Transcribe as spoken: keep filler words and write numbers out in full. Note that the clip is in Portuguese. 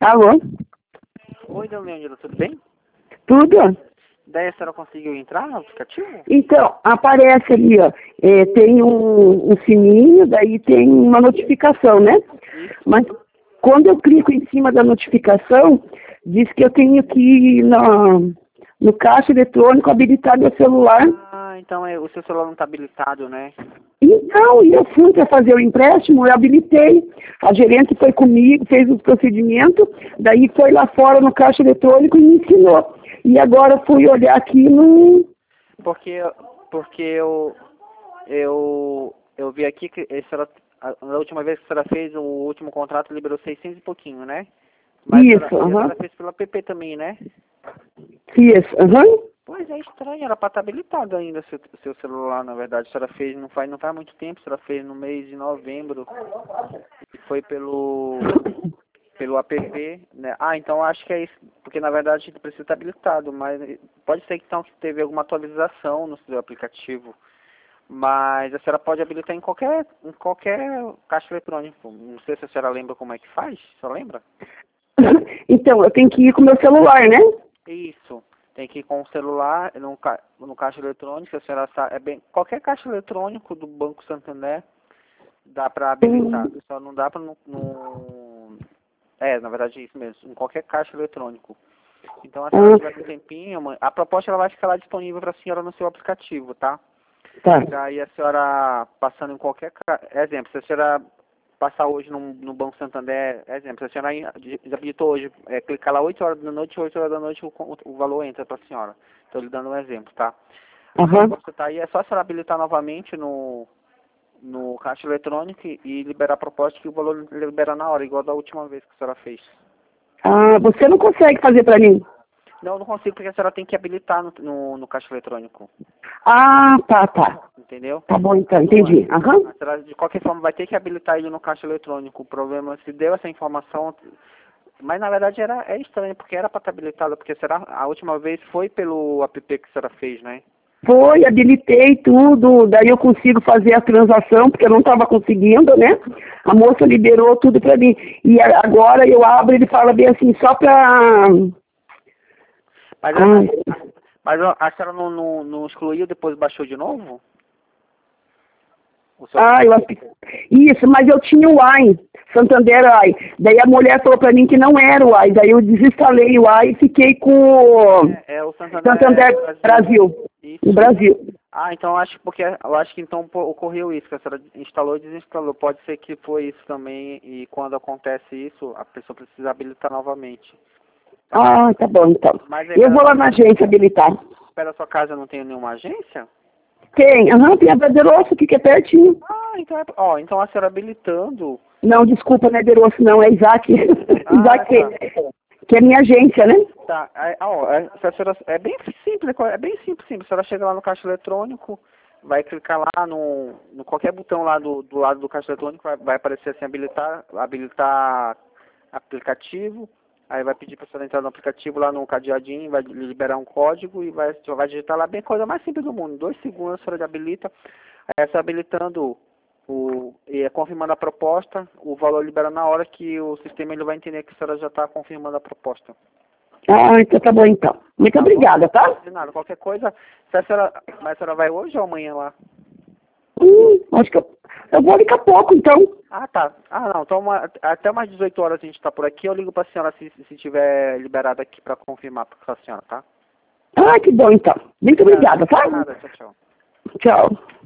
Alô? Oi, Dona Leandro, tudo bem? Tudo? Daí a senhora conseguiu entrar no aplicativo? Então, aparece ali, ó, é, tem um, um sininho, daí tem uma notificação, né? Isso. Mas quando eu clico em cima da notificação, diz que eu tenho que ir no, no caixa eletrônico habilitar meu celular. Ah, então é, o seu celular não está habilitado, né? Então, eu fui para fazer o empréstimo, eu habilitei, a gerente foi comigo, fez o procedimento, daí foi lá fora no caixa eletrônico e me ensinou. E agora fui olhar aqui no... Porque, porque eu, eu, eu vi aqui que a senhora, a, a última vez que a senhora fez o último contrato liberou seiscentos e pouquinho, né? Mas Isso, a senhora, e a aham. senhora fez pela P P também, né? Fiz, aham. Pois é estranho, era para estar habilitado ainda seu, seu celular, na verdade. A senhora fez, não faz, não faz muito tempo, a senhora fez no mês de novembro. E foi pelo, pelo app, né? Ah, então acho que é isso, porque na verdade precisa estar habilitado, mas pode ser que então que teve alguma atualização no seu aplicativo. Mas a senhora pode habilitar em qualquer, em qualquer caixa eletrônico. Não sei se a senhora lembra como é que faz, a senhora lembra? Então, eu tenho que ir com o meu celular, né? Isso. Tem que ir com o celular no, ca, no caixa eletrônico, a senhora sabe, é bem, qualquer caixa eletrônico do Banco Santander dá para habilitar. Hum. Só não dá para no, no... É, na verdade é isso mesmo, em qualquer caixa eletrônico. Então, se a senhora tiver um tempinho, mãe, a proposta ela vai ficar lá disponível para a senhora no seu aplicativo, tá? Tá. Daí a senhora passando em qualquer... ca- Exemplo, se a senhora passar hoje no, no Banco Santander, exemplo, se a senhora habilitou hoje, é, clicar lá oito horas da noite, oito horas da noite o, o valor entra para a senhora. Estou lhe dando um exemplo, tá? A Aham. proposta tá aí, é só a senhora habilitar novamente no, no caixa eletrônico e liberar a proposta que o valor libera na hora, igual da última vez que a senhora fez. Ah, você não consegue fazer pra mim? Não, não consigo porque a senhora tem que habilitar no, no, no caixa eletrônico. Ah, tá, tá. Entendeu? Tá bom então, Não é- entendi. Aham. a senhora, de qualquer forma, vai ter que habilitar ele no caixa eletrônico. O problema, se deu essa informação, mas na verdade era, é estranho, porque era para estar habilitado, porque será, a última vez foi pelo app que a senhora fez, né? Foi, habilitei tudo, daí eu consigo fazer a transação, porque eu não estava conseguindo, né? A moça liberou tudo pra mim. E a- agora eu abro e ele fala bem assim, só pra... Mas, Ai, a, mas a, a senhora não, não, não excluiu, depois baixou de novo? O seu ah, eu acho que... Isso, mas eu tinha o Ai, Santander Ai. Daí a mulher falou pra mim que não era o Ai, daí eu desinstalei o Ai e fiquei com o é, é o Santander, Santander Brasil. Brasil, Isso. no Brasil. Ah, então acho porque eu acho que então pô, ocorreu isso, que a senhora instalou e desinstalou. Pode ser que foi isso também, e quando acontece isso, a pessoa precisa habilitar novamente. Tá? Ah, tá bom então. Mas aí, Eu vou pera, lá na agência habilitar. pera a sua casa não tem nenhuma agência? Tem, aham, tem a Brasilerosso aqui que é pertinho. Ah, então é, ó, então a senhora habilitando. Não, desculpa, não é Derosso não, é Isaac. Ah, Isaac, tá. que é minha agência, né? Tá, é, ó, é, se a senhora, é bem simples, é bem simples, simples. A senhora chega lá no caixa eletrônico, vai clicar lá no, no qualquer botão lá do, do lado do caixa eletrônico, vai, vai aparecer assim, habilitar, habilitar aplicativo, aí vai pedir para a senhora entrar no aplicativo lá no cadeadinho, vai lhe liberar um código e vai, vai digitar lá bem coisa mais simples do mundo. Dois segundos a senhora habilita, aí a senhora habilitando o, e é confirmando a proposta, o valor libera na hora que o sistema ele vai entender que a senhora já está confirmando a proposta. Ah, então tá bom então. Muito Tá bom? obrigada, tá? De nada, qualquer coisa, se a senhora, mas a senhora vai hoje ou amanhã lá? Hum, acho que eu, eu vou daqui a pouco então. Ah, tá. Ah, não, então uma, até umas dezoito horas a gente está por aqui, eu ligo para a senhora se, se tiver liberado aqui para confirmar para a senhora, tá? Ah, que bom então. Muito obrigada, tá? De nada, tchau, tchau. Tchau.